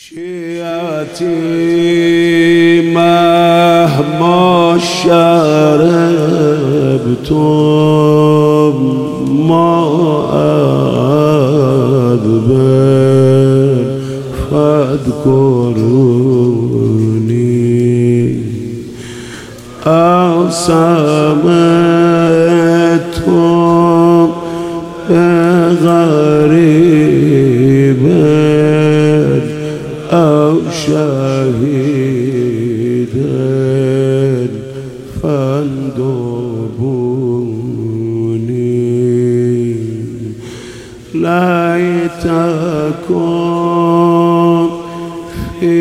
شيعتي مهما شربتم ماء أذبل فاذكروني أو سمعتم غريبا أو شهيدا فاندبوني ليتكن في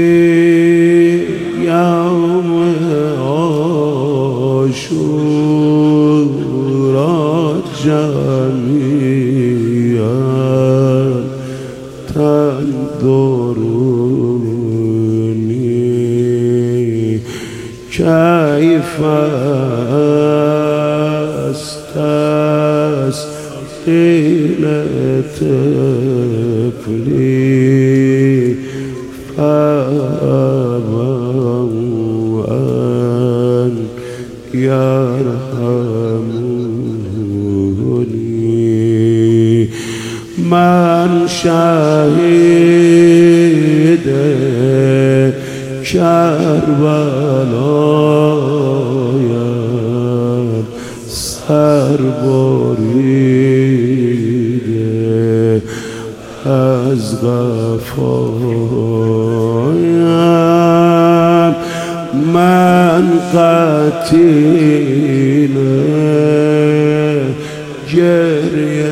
يوم عاشوراء جميعا تنظروني كيف استسقي طفلي فأبوا أن يرحموني من شهد کربلایا سر بریده از غفایم من قتیل گریه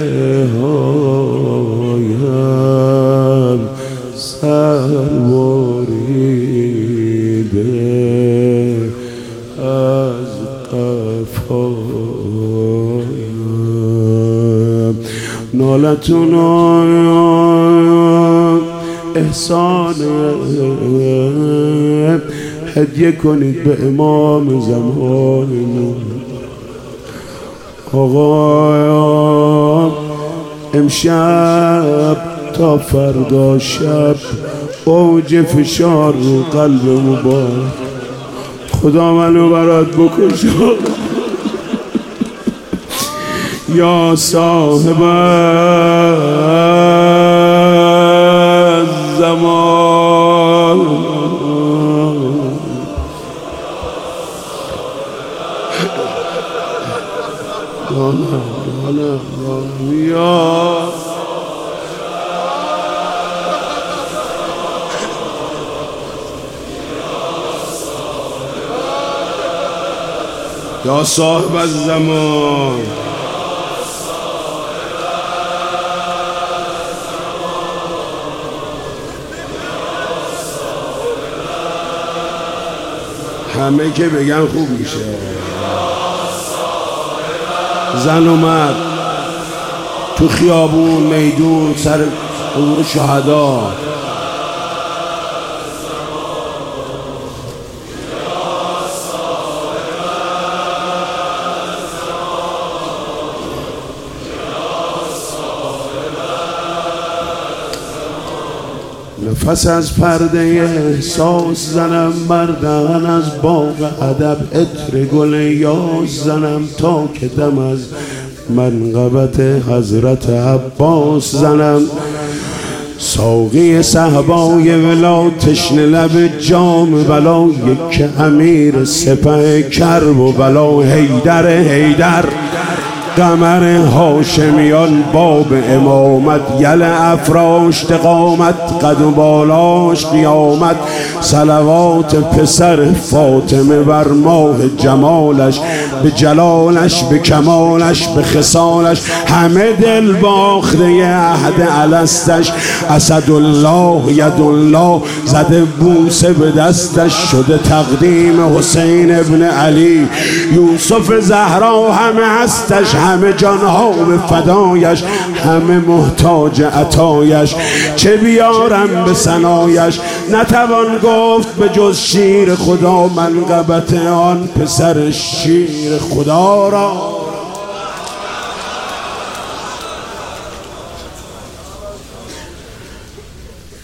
هایم سر بریده از قفایم نالتون احسان هدیه کنید به امام زمانمون. آقا امشب تا فردا شب اوج فشار رو قلب مبارک خدا منو برات بکشه یا صاحب زمان یا صاحب الزمان همه که بگن خوب میشه. زن و مرد تو خیابون میدون سر قبور شهدا نفس از پرده احساس زنم مردن از باغ ادب عطر گل یاس زنم تا که دم از منقبت حضرت عباس زنم ساقی صحبای ولا تشنه لب جام بلا یک امیر سپه کرب و بلا حیدر قمر هاشمیان باب امامت یل افراشت قامت قد و بالاش قیامت صلوات پسر فاطمه بر ماه جمالش به جلالش به کمالش به خصالش همه دل باخته عهد الستش اسدالله یدالله زده بوسه به دستش شده تقدیم حسین ابن علی یوسف زهرا همه هستش همه جانها به فدایش همه محتاج عطایش چه بیارم به ثنایش نتوان گفت به جز شیر خدا منقبت آن پسر شیر خدا را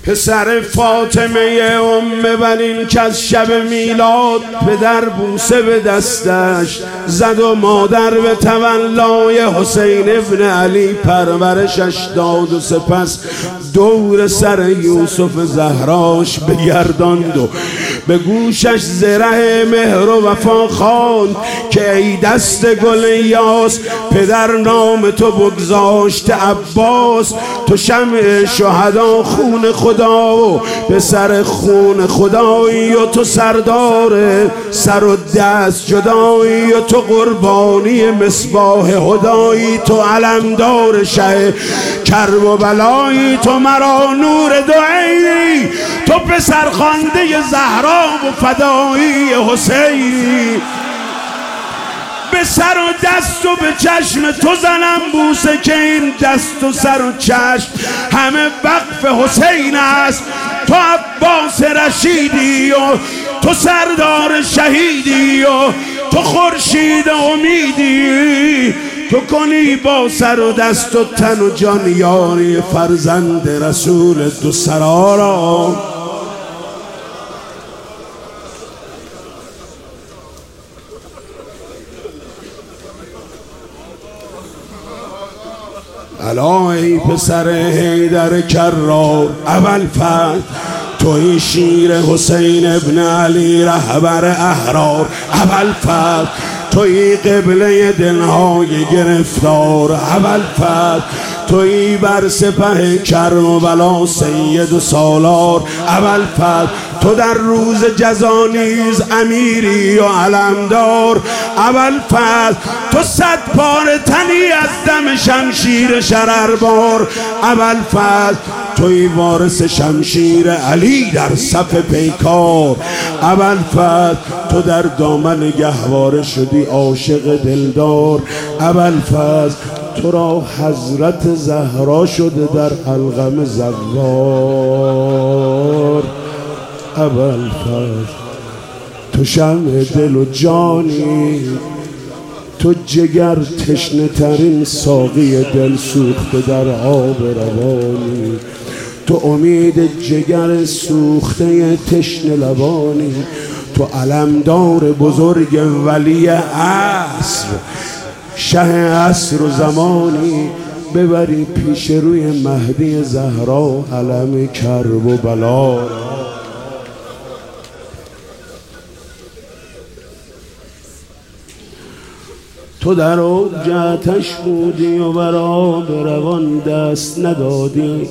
پسر فاطمه ام بنین که از شب میلاد پدر بوسه به دستش زد و مادر به تولای حسین ابن علی پرورشش داد و سپس دور سر یوسف زهراش بگرداند و به گوشش زره مهر و وفا خواند که ای دست گل یاس پدر نام تو بگذاشت عباس، تو شمع شهدا خون خدا و به سر خون خدایی و تو سردار سر و دست جدایی و تو قربانی مصباح هدایی، تو علمدار شه کرب و بلایی، تو مرا نور دعایی، تو پسر خوانده زهرا و فدایی حسینی. به سر و دست و به چشم تو زنم بوسه که این دست و سر و چشم همه وقف حسین است، تو عباس رشیدی و تو سردار شهیدی و تو خورشید امیدی، تو کنی با سر و دست و تن و جان یاری فرزند رسول دو سرارا. الا ای پسر حیدر کرار ابوالفضل، توی شیر حسین ابن علی رهبر احرار ابوالفضل، توی قبله دلهای گرفتار ابوالفضل، توی بر سپه کرم و بلا سید و سالار ابوالفضل، تو در روز جزا نیز امیری و علمدار ابوالفضل، تو 100 پاره تنی از دم شمشیر شرربار ابوالفضل، توی وارث شمشیر علی در صف پیکار ابوالفضل، تو در دامن گهواره شدی عاشق دلدار ابوالفضل، تو را حضرت زهرا شده در القم زوار ابوالفضل، تو شمع دل و جانی، تو جگر تشنه ترین ساقی دل سوخته در آب روانی، تو امید جگر سوخته تشنه لبانی، تو علمدار بزرگ ولی عصر شه عصر و زمانی، ببری پیش روی مهدی زهرا علم کرب و بلا. تو در اوج آتش بودی و برا به روان دست ندادی،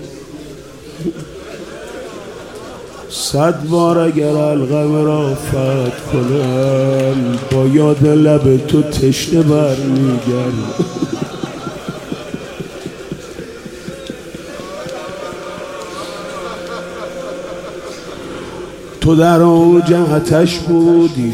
100 بار اگر القم را فتح کنم با یاد لب تو تشنه برمیگردم. تو در اوج آتش بودی،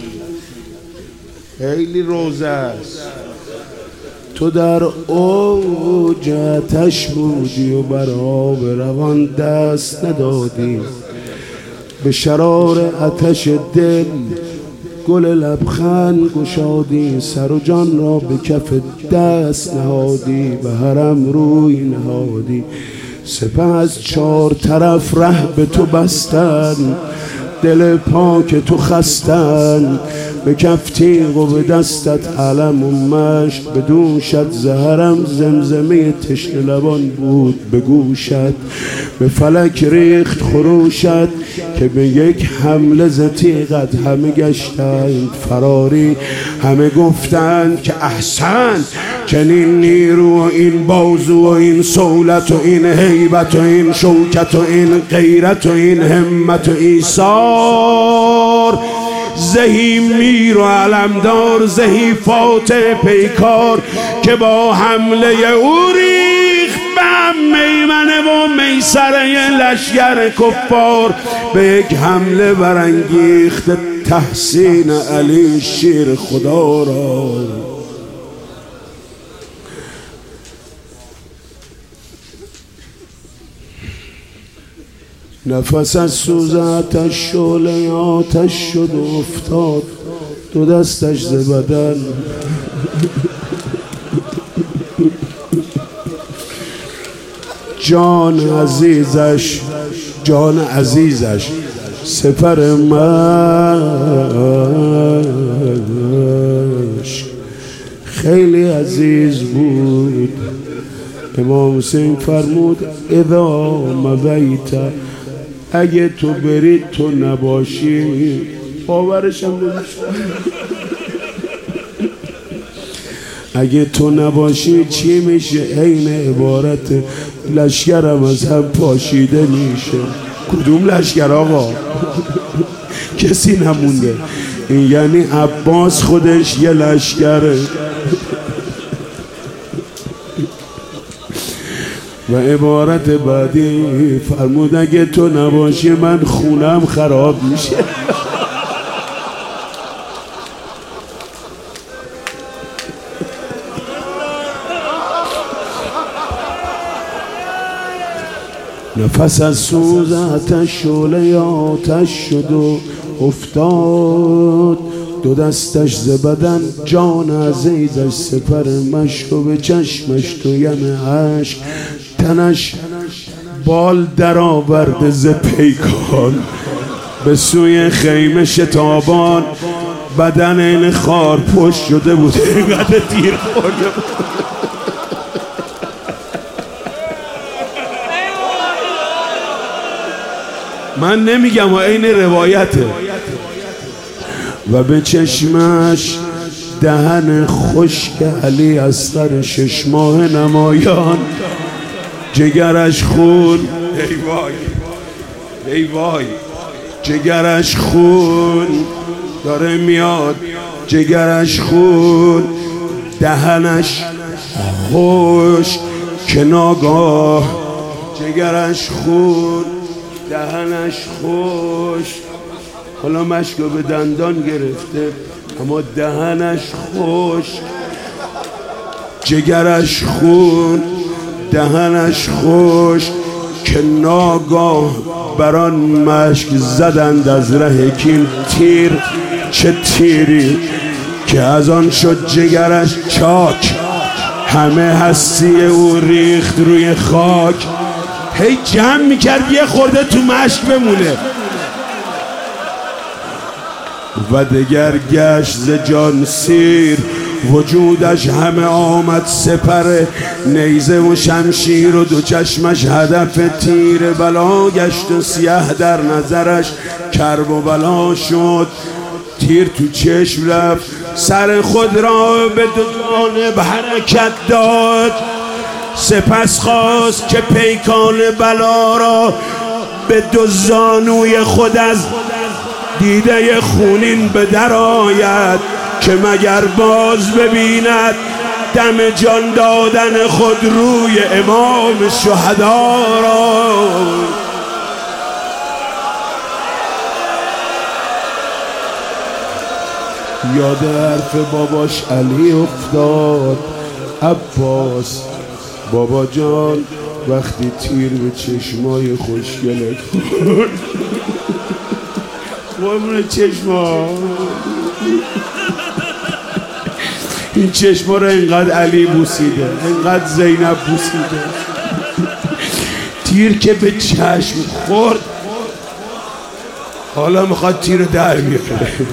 خیلی روزه است، تو در اوج آتش بودی و بر آب روان دست ندادی، به شرار آتش دل گل لبخند گشادی، سر و جان را به کف دست نهادی، به حرم روی نهادی، سپه از 4 طرف ره به تو بستن، دل پاک تو خستن، به کف تیغ و به دستت علم و مشت، به دوشت زهرم زمزمه تشنه لبان بود به گوشت، به فلک ریخت خروشت که به یک حمله ز تیغت همه گشتند فراری، همه گفتند که احسن چنین نیرو و این بازو و این صولت و این هیبت و این شوکت و این غیرت و این همت و ایثار، زهی میر و علمدار، زهی فاتح پیکار که با حمله او ریخت به هم میمنه و میسره لشگر کفار، به یک حمله برانگیخت تحسین علی شیر خدا را. نفس از سوز آتش شعله آتش شد و افتاد دو دستش ز بدن، جان عزیزش جان عزیزش سپر مشک خیلی عزیز بود. امام حسین فرمود اذا مضیت، اگه تو بری تو نباشی، باورشم نمیشه، اگه تو نباشی چی میشه؟ عین عبارت لشکرم از هم پاشیده میشه. کدوم لشکر آقا؟ کسی نمونده. این یعنی عباس خودش یه لشکره. و عبارت بعدی فرمود اگه تو نباشی من خونم خراب میشه. نفس از سوز آتش شعله آتش شد و افتاد، دو دستش ز بدن جان عزیزش سپر مشک و به چشمش تویم اشک، تنش بال در آورده ز پیکان، به سوی خیمه شتابان، بدن این خار پشت شده بود اینقدر تیر خورده بود. من نمیگم و این روایته. و به چشمش دهن خشک علی اصغر 6 ماه نمایان، جگرش خون، ای وای ای وای، جگرش خون داره میاد، جگرش خون، دهنش خشک که ناگاه، جگرش خون دهنش خشک، حالا مشکو به دندان گرفته اما دهنش خشک، جگرش خون دهنش خشک، که ناگاه بران مشک زدند از ره کین تیر، چه تیری که از آن شد جگرش چاک، همه هستی او ریخت روی خاک. هی جمع میکرد یه خورده تو مشک بمونه و دگر گشت ز جان سیر، وجودش همه آمد سپر نیزه و شمشیر و دو چشمش هدف تیر، بلا گشت و سیه در نظرش کرب و بلا شد، تیر تو چشم رفت سر خود را به دو جانب حرکت داد، سپس خواست که پیکان بلا را به دو زانوی خود از دیده خونین به در آید، که مگر باز ببیند دم جان دادن خود روی امام شهدا را. یاد حرف باباش علی افتاد، عباس بابا جان وقتی تیر به چشمای خوشگلت خورد، قربون چشما، این چشما رو اینقدر علی بوسیده، اینقدر زینب بوسیده، تیر که به چشم خورد حالا میخواد تیر رو در بیاره.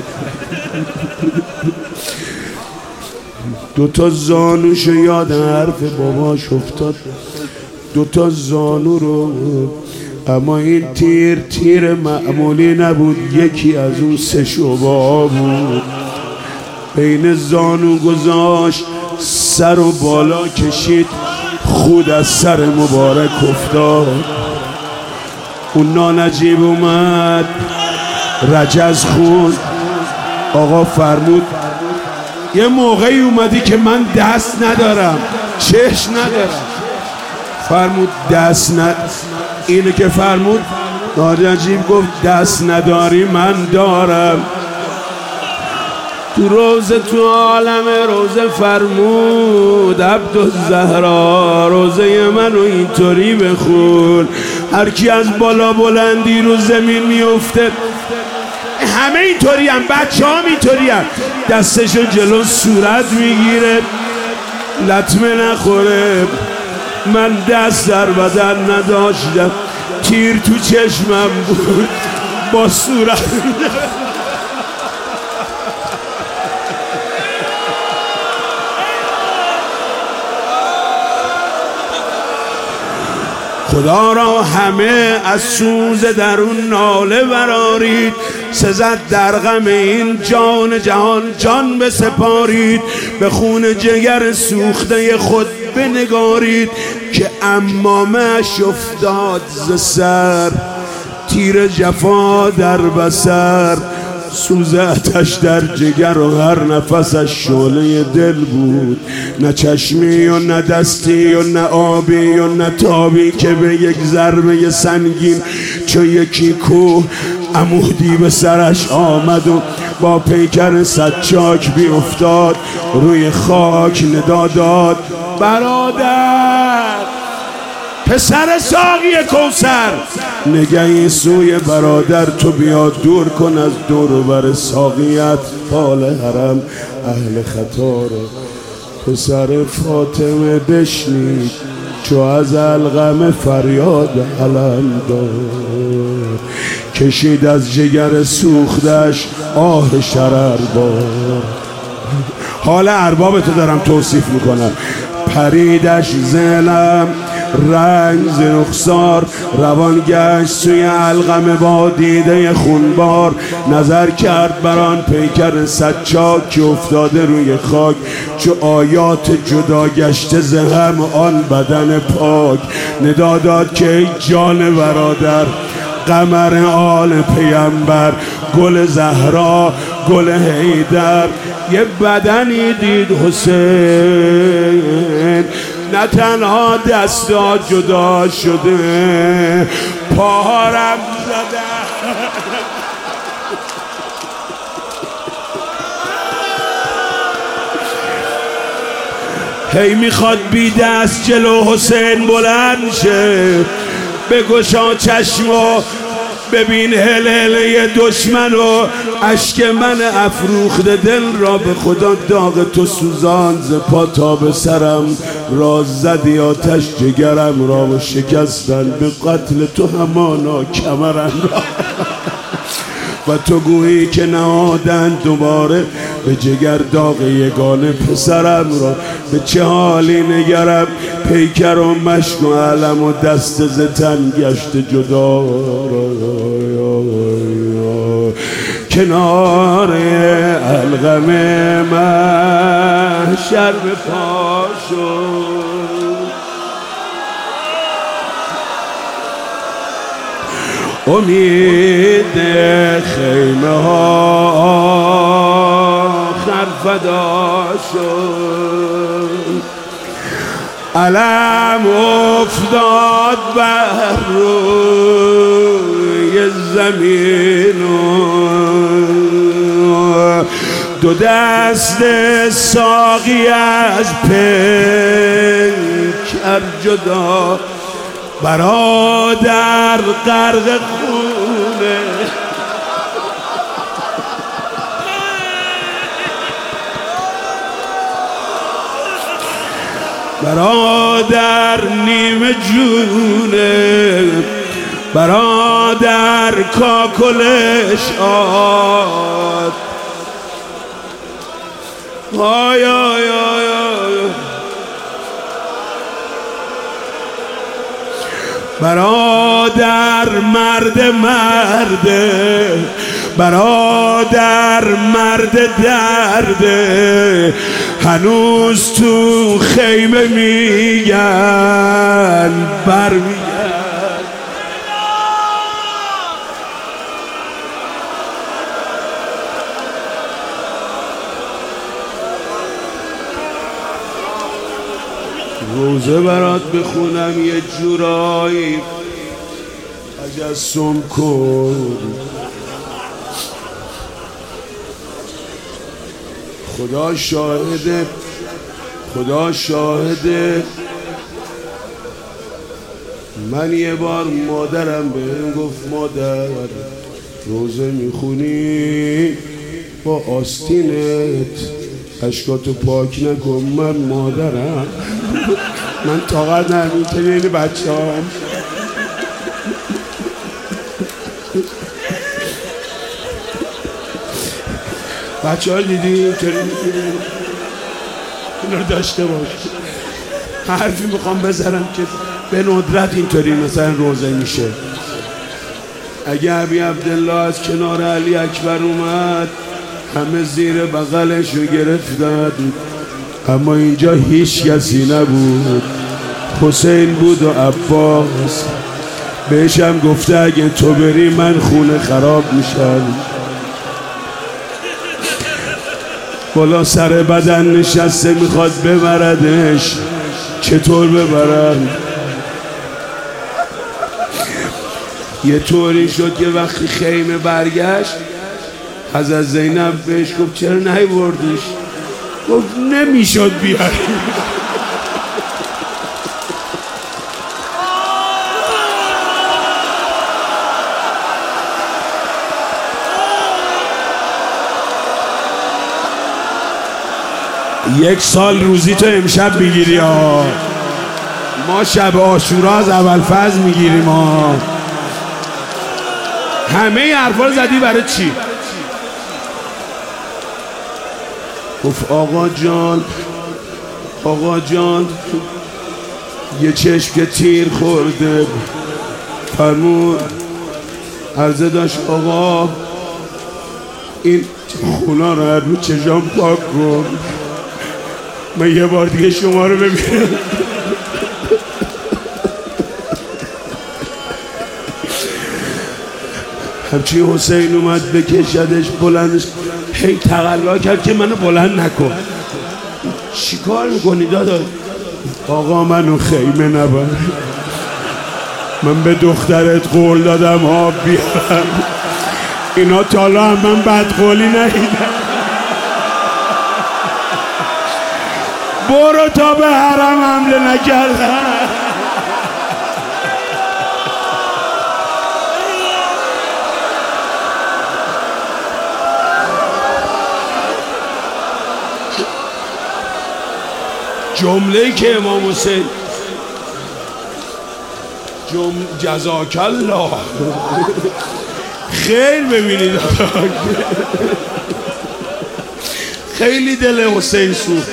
دوتا زانوشو یاد حرف باباش افتاد، دوتا زانو رو، اما این تیر معمولی نبود، یکی از اون 3 شعبه‌ها بود، بین زانو گذاشت، سر و بالا کشید، خود از سر مبارک افتاد. اون نانجیب اومد رجز خون، آقا فرمود یه موقعی اومدی که من دست ندارم چش ندارم، فرمود دست اینو که فرمود نانجیب گفت دست نداری من دارم. تو روزه تو عالم روزه فرمود عبدالزهرا روزه منو اینطوری بخون، هر کی از بالا بلندی رو زمین میفته، همه اینطوری هم، بچه ها اینطوری هم، دستشو جلو صورت میگیره لطمه نخوره. من دست در بدن نداشتم، تیر تو چشمم بود با صورت خدا را همه از سوز درون ناله برارید، سزد در غم این جان جهان جان بسپارید، به جگر سوخته خود بنگارید که عمامش افتاد ز سر، تیر جفا در بسر، سوز آتش در جگر و هر نفسش شعله دل بود، نه چشمی و نه دستی و نه آبی و نه تابی که به یک ضربه سنگین چو یکی کوه عمودی به سرش آمد و با پیکر سچاک بی افتاد روی خاک ندا داد برادر پسر ساقی کوثر، نگهی سوی برادر تو بیا دور کن از دور و بر ساقیت پال حرم اهل خطا را. پسر فاطمه بشنید چو از الغم فریاد علم دار، کشید از جگر سوختش آه شرر بار. حال اربابتو دارم توصیف میکنم. پریدش زلم رنگ ز رخسار، روان گشت سوی الغم با دیده خونبار، نظر کرد بران پیکر سچاک که افتاده روی خاک، چو آیات جدا گشته ز هم آن بدن پاک، ندا داد که ای جان برادر قمر آل پیمبر، گل زهرا گل حیدر، یه بدنی دید حسین، نه تنها دستا جدا شده پاهارم زده. هی میخواد بی دست جلو حسین بلند شه، بگشا چشم و ببین هلهله دشمن و اشک من افروخته دل را به خدا داغ تو سوزان، ز پا تا به سرم راز زدی آتش جگرم را و شکستن به قتل تو همانا کمرم را و تو گویی که نهادن دوباره به جگر داغ یگانه پسرم را. به چه حالی نگرم پیکر و مشک و علم و دست ز تن گشت جدا، کنار الغم محشر به پا شد، امید خیمه ها خرفدا شد، علم افتاد بر روی زمین و دو دست ساقی از پیکر جدا، برادر غرق خونه برادر نیمه جونه، برادر کاکلش آد، آی آی آی آی، برادر مرده، برادر مرد درده، هنوز تو خیمه میگن برمیگن. روزه برات بخونم یه جورایی تجسم کن، خدا شاهده، خدا شاهده، من یه بار مادرم بهم گفت مادر روزه میخونی با آستینت اشکاتو پاک نکن. من مادرم، من طاقت نمیتونی این بچه هم بچه ها دیدی اینطوری این رو داشته باش. حرفی میخوام بذارم که به ندرت اینطوری مثلا روزه میشه. اگه ابی عبدالله از کنار علی اکبر اومد همه زیر بغلش رو گرفتن، اما اینجا هیچ کسی نبود. حسین بود و عباس. بهشم گفته اگه تو بری من خونه خراب میشم. بالا سر بدن نشسته میخواد ببردش. چطور ببرن؟ یه طوری شد که وقتی خیمه برگشت حضرت زینب بهش گفت چرا نیوردیش؟ گفت نمیشد بیاری. یک سال روزی تو امشب میگیری ها. ما شب عاشورا از ابوالفضل میگیریم ها. همه حرفا رو زدی برای چی؟ گفت آقا جان، آقا جان، یه چشم که تیر خورده. فرمود عرضه داشت آقا این خونا رو رو چشام پاک کن، من یه بار دیگه شما رو ببینم. همچی حسین اومد بکشدش بلندش، هی تقلا کرد که منو بلند نکن. چی کار میکنی داداش؟ آقا منو خیمه نبر، من به دخترت قول دادم آب بیارم. اینا تالا هم من بدقولی ندیدم. برو تا به حرم حمله نکردم. جمله‌ای که امام حسین جزاک الله خیر ببینید خیلی دل حسین سوخت.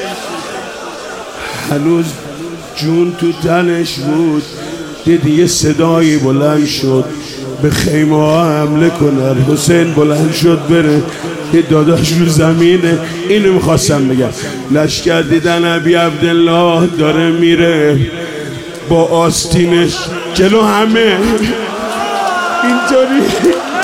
هنوز جون تو تنش بود، دیدی یه صدایی بلند شد به خیمه ها حمله کنن. حسین بلند شد بره، یه داداش رو زمینه. اینو میخواستم بگم، لشکر دیدن ابی عبدالله داره میره با آستینش جلو همه اینطوری.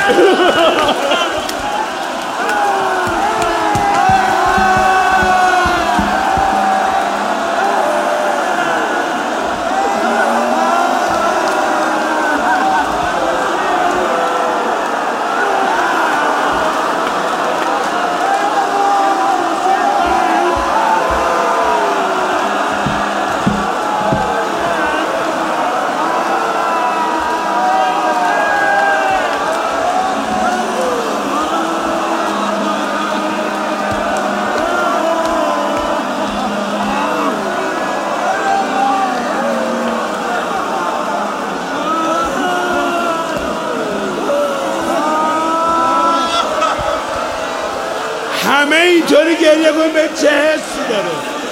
همه اینطوری گریه کن به چه حسی داره؟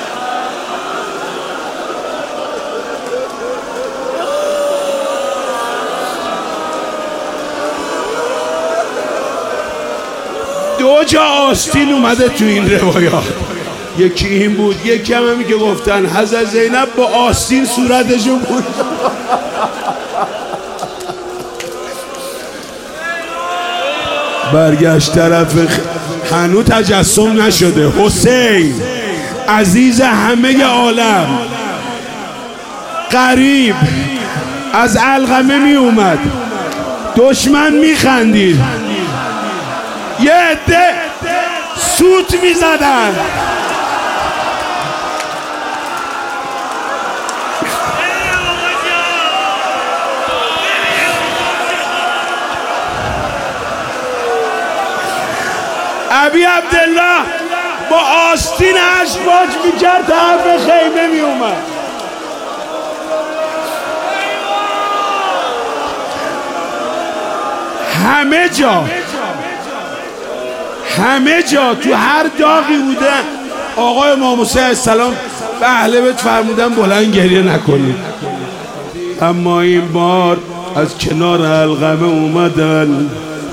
دو جا آستین اومده تو این روایات. یکی این بود، یکی هم همی که گفتن حضرت زینب با آستین صورتشون بود. برگشت طرف هنو تجسم نشده. حسین عزیز همه عالم قریب از علقمه می اومد، دشمن می خندید، یه عده سوت می زدن. ابی عبدالله با آستین اشواج میکرد طرف خیمه میومد. همه جا تو هر داغی بودن آقای امام حسین علیه السلام به اهل بیت فرمودن بلند گریه نکنید. اما این بار از کنار علقمه اومدن،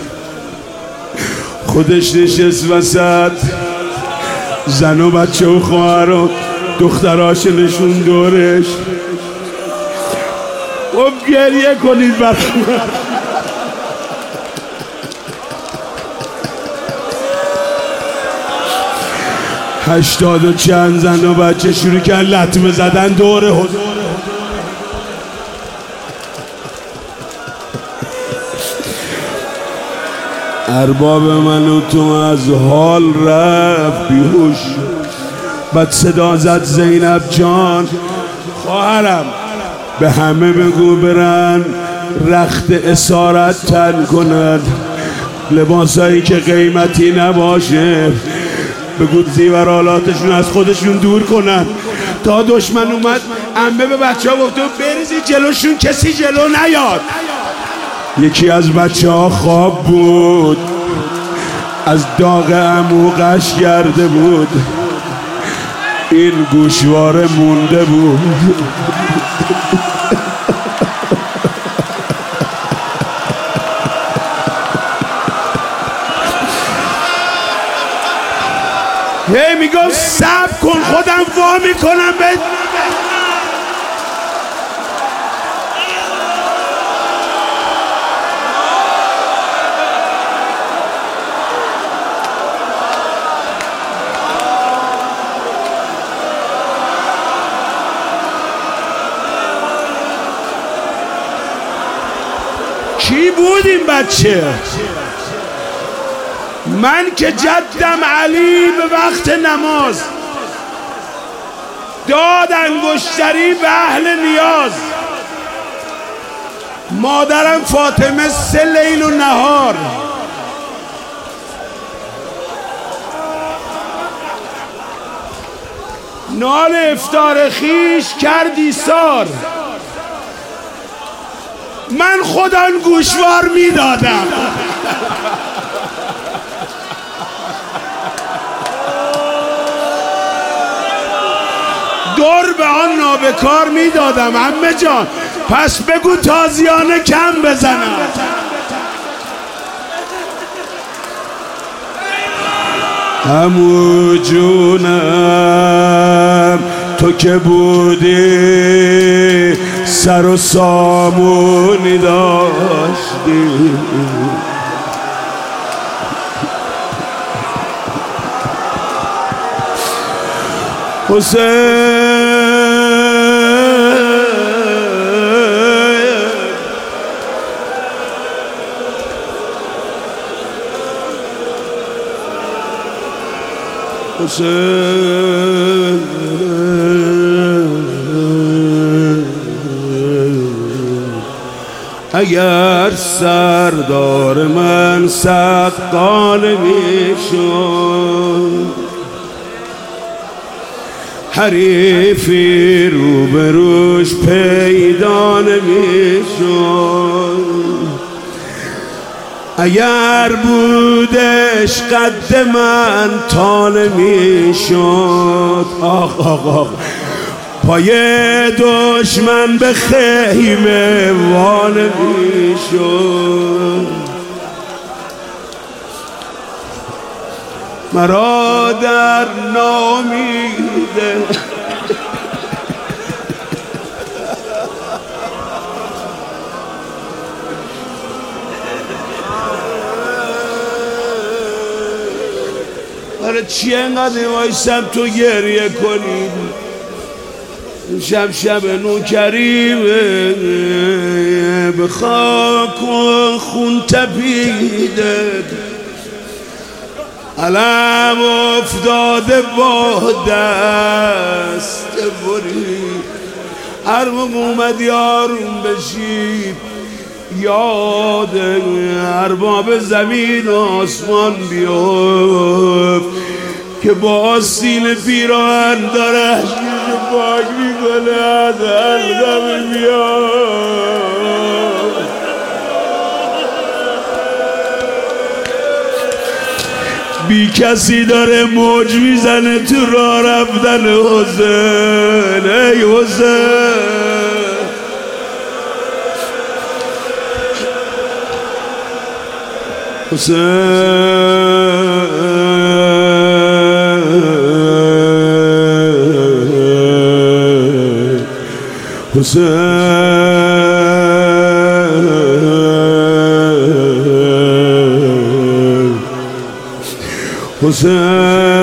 خودش نشست وسط، زن و بچه و خواهر و دختراش نشون دورش. خب گریه کنید برای من. 80 و چند زن و بچه شروع کرد لطمه زدن دور حضور. ارباب من و تو از حال رفت بیهوش. بعد صدا زد زینب جان خواهرم به همه بگو برن رخت اسارت تن کنن، لباسایی که قیمتی نباشه بگو زیورالاتشون از خودشون دور کنن. تا دشمن اومد عمه به بچه ها گفته بریزی جلوشون کسی جلو نیاد. یکی از بچه ها خواب بود، از داغ عمو قش کرده بود، این گوشواره مونده بود. هی میگم صبر کن خودم وا میکنم به کی بود این بچه؟ من که جدم علی به وقت نماز داد انگشتری به اهل نیاز، مادرم فاطمه 3 لیل و نهار، نال افطار خیش کرد ایثار، من خودم گوشوار میدادم. دور به آن نابکار میدادم. عمه جان پس بگو تازیانه کم بزنم. عمو جونم تو که بودی سر و سامونی داشتی، حسین اگر سردار من سقال میشد، حریفی روبروش پیدا نمیشد، اگر بودش قد من تا نمیشد، آخ آخ آخ پای دشمن به خیمه وا نمیشد، مرا در نامیده برای چی انقدر وایسم تو گریه کنی؟ شب نوکریمه به خاک و خون تپیده، علم افتاده با دست بری، هر موقع اومد یارون بشی یاد ارباب زمین و آسمان بیفت که با آستین پیراهن داره عشقش پاک میکنه از حلقم بیاد. بی کسی داره موج میزنه تو راه رفتن حسین. ای حسین حسین.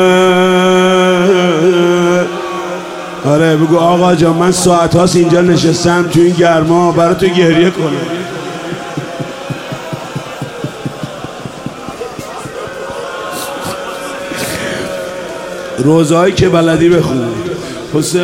آره بگو آقا جان من ساعت هاست اینجا نشستم تو این گرما برای تو گریه کنم. روزهایی که بلدی بخون. حسین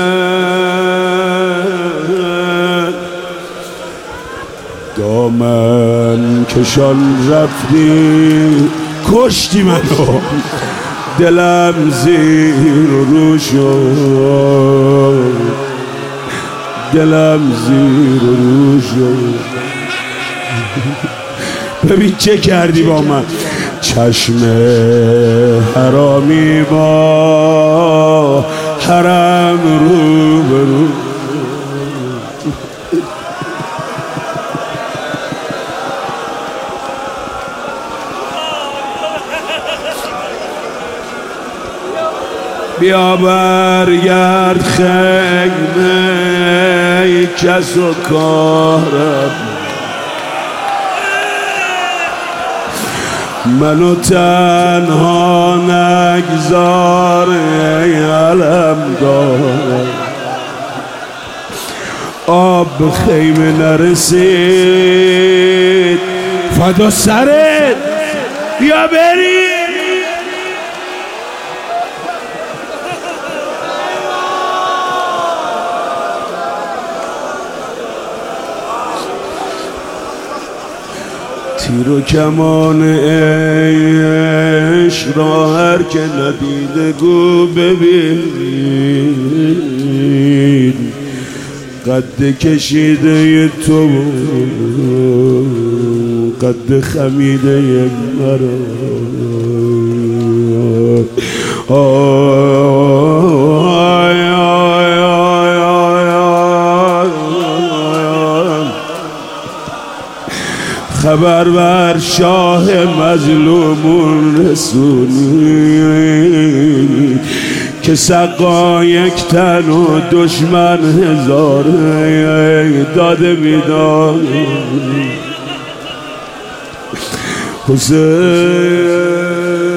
دامن کشان رفتی کشتی منو، دلم زیر رو شد، دلم زیر رو شد. ببین چه کردی با من. چشم حرامی با حرم رو برو. بیا برگرد خیمه کس و کارم، منو تنها نگذار ای علم دار. آب خیمه نرسید فدا سرت بیا بری. تیر و کمان عشق را هر که ندیده گو ببین، قد کشیده تو قد خمیده مرا. خبر بر شاه مظلومون رسونی که سقا یک تن و دشمن هزار داده بیدار. حسین